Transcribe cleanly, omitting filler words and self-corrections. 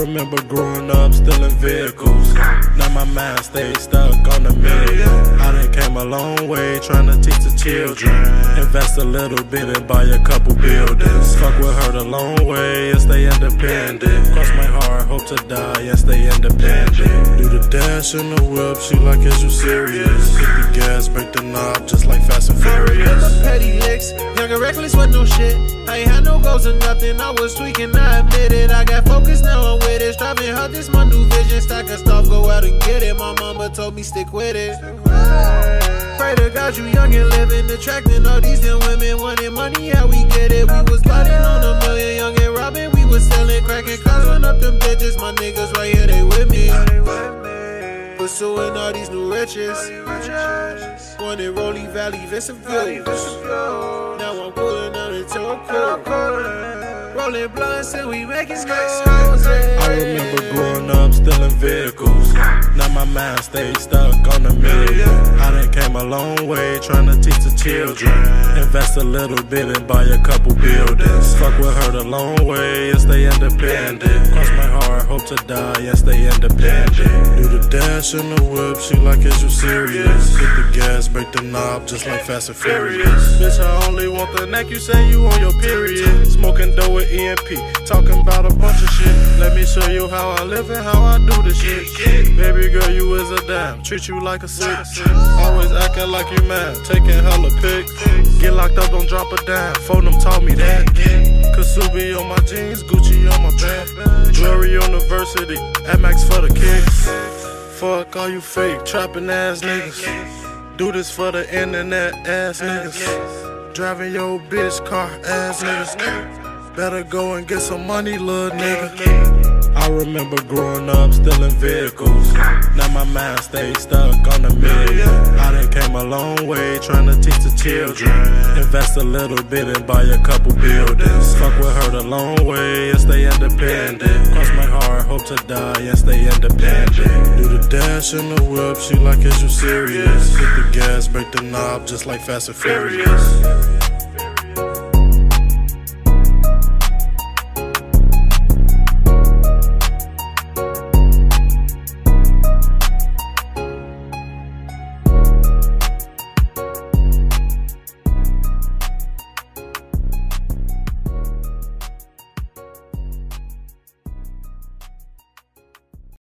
remember growing up stealing vehicles. Now my mind stays stuck on the million. I done came a long way trying to teach the children. Invest a little bit and buy a couple buildings. Fuck with her the long way and stay independent. Cross my heart, hope to die and stay independent. Do the dash in the whip, she like, is you serious? Hit the gas, break the knob, just like Fast and Furious. Petty licks, young and reckless with no shit. I ain't had no goals or nothing, I was tweaking, I admit it. I got focused, now I'm with it. Striving hard, this my new vision. Stack of stuff, go out and get it. My mama told me stick with it. Pray to God you young and living, attracting all these damn women. Wanting money, how we get it? We was plotting on a million, young and robbing. We was selling, cracking cars, run up them bitches. My niggas right here, they with me. Pursuing all these new riches. Wanted Rolling Valley, Vincent View. Now I'm pulling out into a crew. Rolling blunts and we making moves. I remember growing up stealing vehicles. Now my mind stays stuck on the million. I done came a long way trying to teach the children. Invest a little bit and buy a couple buildings. Fuck with her the long way and stay independent. Cross my heart, hope to die and stay independent. Do the dash in the whip, she like, is you serious? Hit the gas, break the knob, just like Fast and Furious. Bitch, I only want the neck, you say you on your period. Smoking dough with EMP, talking about a bunch of shit. Let me show you how I live and how I do this shit. Baby girl, you is a dime, treat you like a six. Always acting like you mad, taking hella pic. Get locked up, don't drop a dime, phone them taught me that. Kasubi on my jeans, Gucci on my back. Jewelry University, Max for the kicks. Fuck all you fake, trapping ass niggas. Do this for the internet ass niggas. Driving your bitch car ass niggas. Better go and get some money, little nigga. I remember growing up stealing vehicles. Now my mind stays stuck on the million. I done came a long way trying to teach the children. Invest a little bit and buy a couple buildings. Fuck with her the long way and stay independent. Cross my heart, hope to die and stay independent. Do the dash in the whip, she like, is you serious? Hit the gas, break the knob, just like Fast and Furious.